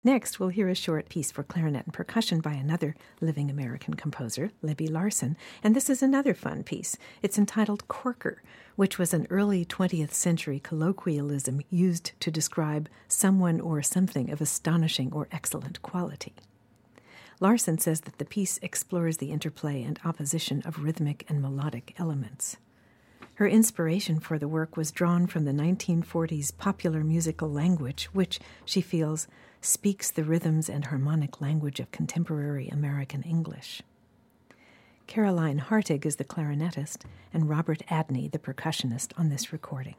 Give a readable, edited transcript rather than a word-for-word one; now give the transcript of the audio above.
Next, we'll hear a short piece for clarinet and percussion by another living American composer, Libby Larsen, and this is another fun piece. It's entitled Corker, which was an early 20th century colloquialism used to describe someone or something of astonishing or excellent quality. Larsen says that the piece explores the interplay and opposition of rhythmic and melodic elements. Her inspiration for the work was drawn from the 1940s popular musical language, which, she feels, speaks the rhythms and harmonic language of contemporary American English. Caroline Hartig is the clarinetist, and Robert Adney the percussionist on this recording.